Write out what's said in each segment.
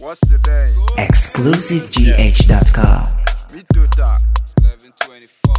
What's the day? ExclusiveGH.com. Me too, 11:24.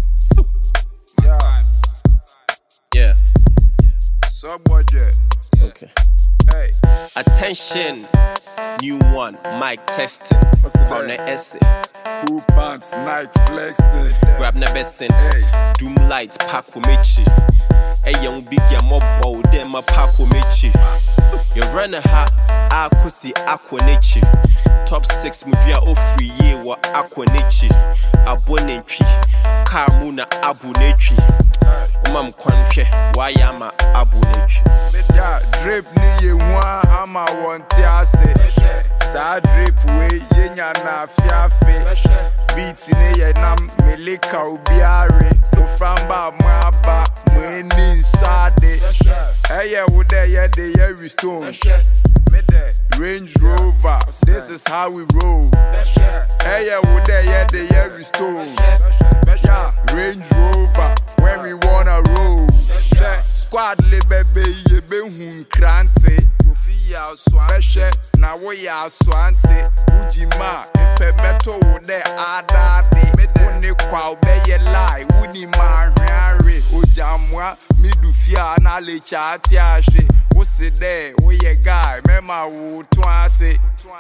Yeah. Sub budget. Okay. Hey. Attention. New one. Mic testing. What's the Corner day? essay. Cool pants, Nike flexing. Grab na besin. Hey. Doom light. Pack mechi. Hey young big ya mobile. Dem ma pack mechi. You run a hat. Akusi aquanichi. Top 6 mudia ofri ye wa aquanichi. Abonetri. Kamuna abunetri. Umam kwanche. Wayama abunetri. Yeah, drip ni ye one, ama wanti ase. Sa drip we ye nya na fiafe. Beat ni ye nam meleka obiare. Oframba mwaba mweni nsade. Eye wude ye de ye restone. Range Rover, this is how we roll. Eye wude ye de ye restone. Range Rover, when we wanna roll. Squad le bebe ye be hun krante. Kofi ya swante, na wo ya swante. Ujima, impemeto wo de adade. One kwa obeye lie, uni ma hware. Ojamwa, midufia na le chati ashe. Wo se de, wo ye guy, mema wo twanse.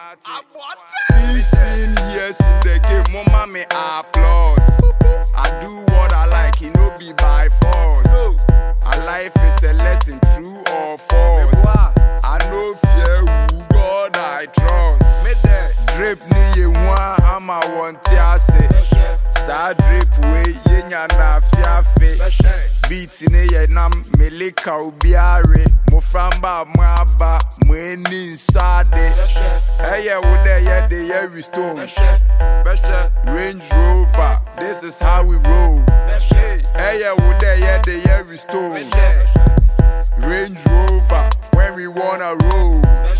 15 years in the game, mama me applause. I do what I like, it no be by force. A life is a lesson, true or false. I know fear who God I trust. Drip ni ye one, ama wanti ase. Sa drip we ye nya na fiafe. Beat ni ye nam meleka obiare. Moframba mwaba mweni nsade. Eye wude ye de ye restone. Range Rover, this is how we roll. Eye wude ye de ye restone. Range Rover, when we wanna roll.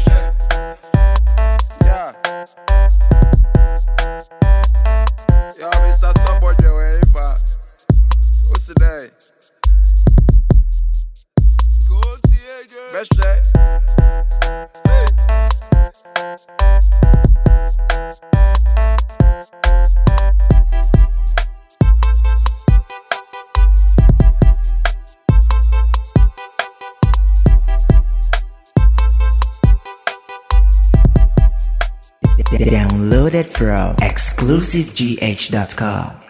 Yeah. Yo, Mr. Subway, where you at? What's the day? Go see again. Best check. Hey. Download it from ExclusiveGH.com.